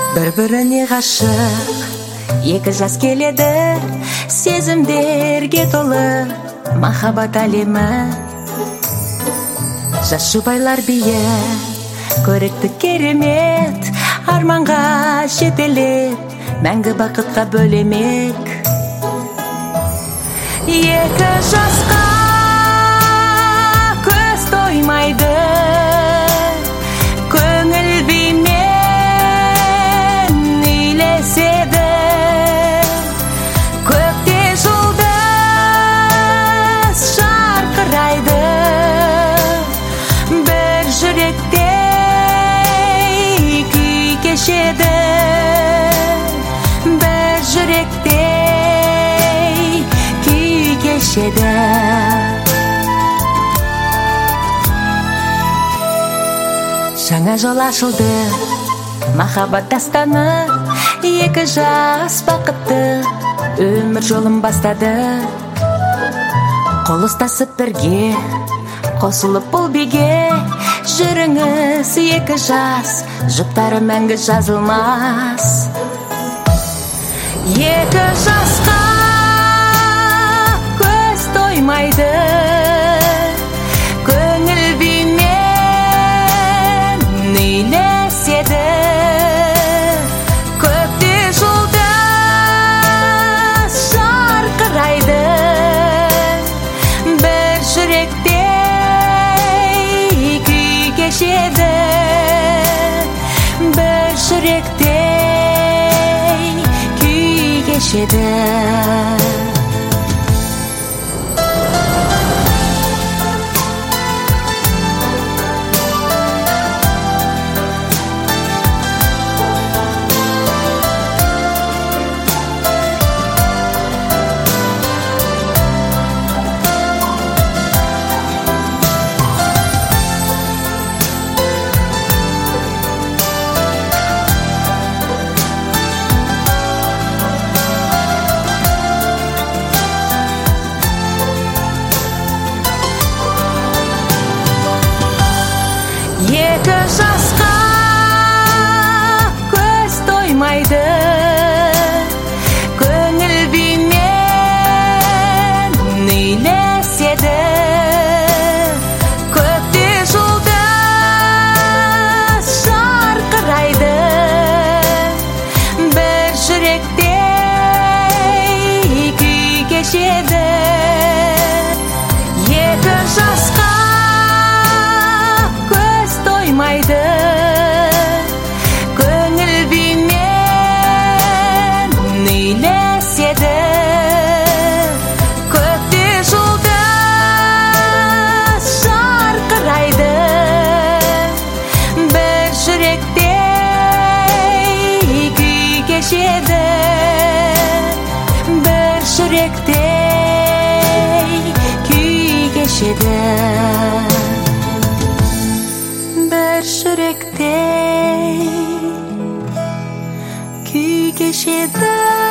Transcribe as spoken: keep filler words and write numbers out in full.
Бір-біріне ғашық екі жас келеді, сезімдерге толы махаббат әлемі. Жас жұбайлар бие, көрікті керемет, арманға жетелеп, мәңгі бақытқа бөлемек. Екі жасқа көз тоймайды, көңіл бимен үйлеседі. Көкте жұлдыз жарқырайды, бір жүректе күй кешеді. Бір жүректе күй кешеді. Жаңа жол ашылды, махаббат дастаны, екі жас бақытты өмір жолын бастады. Қол ұстасып бірге, қосылып бұл биге, жүріңіз екі жас, жұптары мәңгі жазылмас. Екі жасқа көз тоймайды, көңіл бимен үйлеседі. Көкте жұлдыз жарқырайды, бір жүректе күй кешеді. Бір жүректе күй кешеді. Екі жасқа көз тоймайды, көңіл бимен үйлеседі. Көкте жұлдыз жарқырайды, бір жүректе күй кешеді. Екі жасқа тоймайды, көңіл бимен үйлеседі. Көкте жұлдыз жарқырайды, бір жүректе күй кешеді. Бір жүректе күй кешеді. Бір жүректе күй кешеді.